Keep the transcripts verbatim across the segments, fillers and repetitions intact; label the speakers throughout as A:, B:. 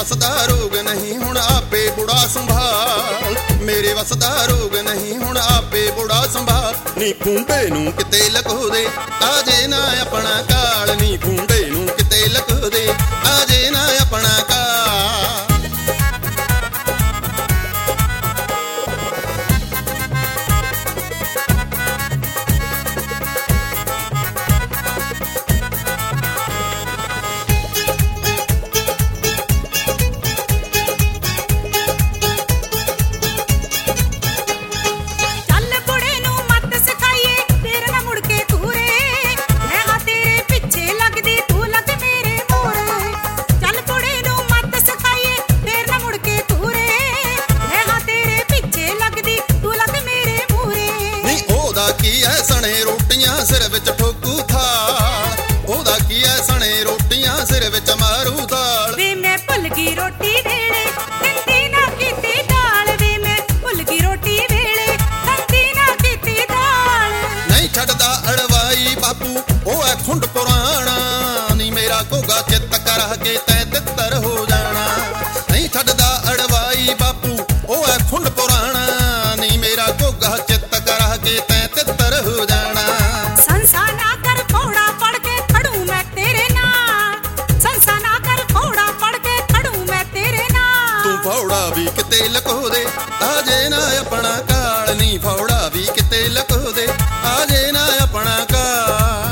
A: ਵਸਦਾ ਰੋਗ ਨਹੀਂ ਹੁਣ ਆਪੇ ਬੁੜਾ ਸੰਭਾਲ, ਮੇਰੇ ਵਸਦਾ ਰੋਗ ਨਹੀਂ ਹੁਣ ਆਪੇ ਬੁੜਾ ਸੰਭਾਲ। ਨੀ ਖੁੰਡੇ ਨੂੰ ਕਿਤੇ ਲਕੋ ਦੇ ਆਜੇ ਨਾ ਆਪਣਾ ਕਾਲ, ਨੀ ਖੁੰਡੇ ਨੂੰ ਕਿਤੇ ਲਕੋ ਦੇ ਆਜੇ ਨਾ ਆਪਣਾ ਕਾਲ। ਸਣੇ ਰੋਟੀਆਂ ਸਿਰ ਵਿੱਚ ਠੋਕੂ ਥਾਲ, ਉਹਦਾ ਕੀ ਐ ਸਣੇ ਰੋਟੀਆਂ ਸਿਰ ਵਿੱਚ ਮਾਰੂ ਥਾਲ।
B: ਵੇ ਮੈਂ ਭੁੱਲ ਗਈ ਰੋਟੀ ਵੇਲੇ ਤੰਦੀ ਨਾ ਕੀਤੀ ਦਾਲ, ਵੇ ਮੈਂ ਭੁੱਲ ਗਈ ਰੋਟੀ ਵੇਲੇ ਤੰਦੀ ਨਾ ਕੀਤੀ ਦਾਲ।
A: ਨਹੀਂ ਛੱਡਦਾ ਅੜਵਾਈ ਬਾਪੂ ਉਹ ਐ ਖੁੰਡ ਪੁਰਾਣਾ, ਨੀ ਮੇਰਾ ਘੋਗਾ ਚਿੱਤ ਕਰ ਕੇ ਤੈ ਤਿੱਤਰ ਹੋ ਜਾਣਾ। ਨਹੀਂ ਛੱਡਦਾ ਅੜਵਾਈ ਬਾਪੂ ਉਹ ਐ ਖੁੰਡ ਪੁਰਾਣਾ, ਨੀ ਮੇਰਾ ਘੋਗਾ ਚਿੱਤ ਕਰ ਕੇ ਤੈ ਤਿੱਤਰ ਹੋ ਜਾਣਾ।
B: ਸੰਸਾ ਨਾ ਕਰ ਫੋੜਾ ਪੜ ਕੇ ਖੜੂ ਮੈਂ ਤੇਰੇ ਨਾਲ, ਸੰਸਾ ਨਾ ਕਰ ਫੋੜਾ ਪੜ ਕੇ ਖੜੂ ਮੈਂ ਤੇਰੇ ਨਾਲ।
A: ਤੂੰ ਫੌੜਾ ਵੀ ਕਿਤੇ ਲਕੋ ਦੇ ਆਜੇ ਨਾ ਆਪਣਾ ਕਾਲ, ਨੀ ਫੌੜਾ ਵੀ ਕਿਤੇ ਲਕੋ ਦੇ ਆਜੇ ਨਾ ਆਪਣਾ ਕਾਲ।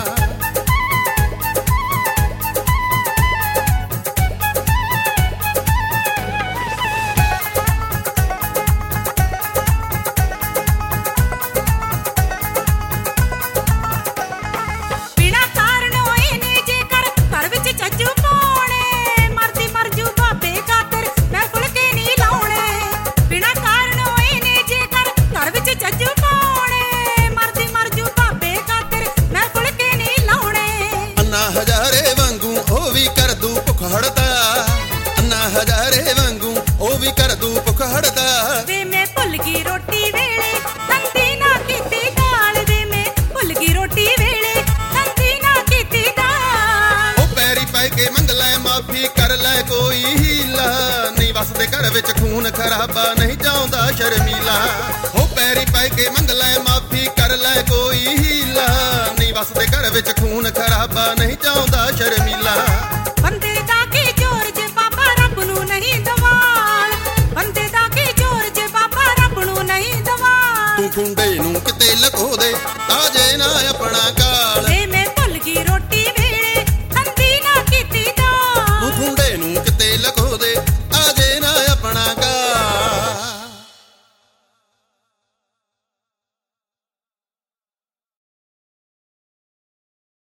A: ਹਜ਼ਾਰੇ ਵਾਂਗੂ ਉਹ ਵੀ ਕਰ ਦੂ ਭੁੱਖ ਹੜਦਾ, ਅੰਨਾ ਹਜ਼ਾਰੇ ਵਾਂਗੂ ਉਹ ਵੀ ਕਰ ਦੂ ਭੁੱਖ ਹੜਦਾ।
B: ਵੇ ਮੈਂ ਭੁੱਲ ਗਈ ਰੋਟੀ ਵੇਲੇ ਤੰਦੀ ਨਾ ਕੀਤੀ ਦਾਲ, ਵੇ ਮੈਂ ਭੁੱਲ ਗਈ ਰੋਟੀ ਵੇਲੇ ਤੰਦੀ ਨਾ ਕੀਤੀ ਦਾਲ।
A: ਉਹ ਪੈਰੀ ਪੈ ਕੇ ਮੰਗ ਲੈ ਮਾਫੀ ਕਰ ਲੈ ਕੋਈ ਹੀਲਾ, ਨਹੀਂ ਵਸਦੇ ਘਰ ਵਿੱਚ ਖੂਨ ਖਰਾਬਾ ਨਹੀਂ ਚਾਹੁੰਦਾ ਸ਼ਰਮੀਲਾ। ਉਹ ਪੈਰੀ ਪੈ ਕੇ ਮੰਗ ਲੈ ਮਾਫੀ ਕਰ ਲੈ ਕੋਈ ਹੀਲਾ, ਨਹੀਂ ਵਸਦੇ ਘਰ ਵਿੱਚ ਖੂਨ ਖਰਾਬਾ ਨਹੀਂ ਚਾਹੁੰਦਾ ਸ਼ਰਮੀਲਾ।
B: ਬੰਦੇ ਦਾ ਕੀ ਜ਼ੋਰ ਜੇ ਬਾਬਾ ਰੱਬ ਨੂੰ ਨਹੀਂ ਦਵਾਲ, ਬੰਦੇ ਦਾ ਕੀ ਜ਼ੋਰ ਜੇ ਬਾਬਾ ਰੱਬ ਨੂੰ ਨਹੀਂ ਦਵਾਲ।
A: ਤੂੰ ਖੁੰਡੇ ਨੂੰ ਕਿਤੇ ਲਕੋ ਦੇ ਆਜੇ ਨਾ ਆਪਣਾ ਕਾਲ।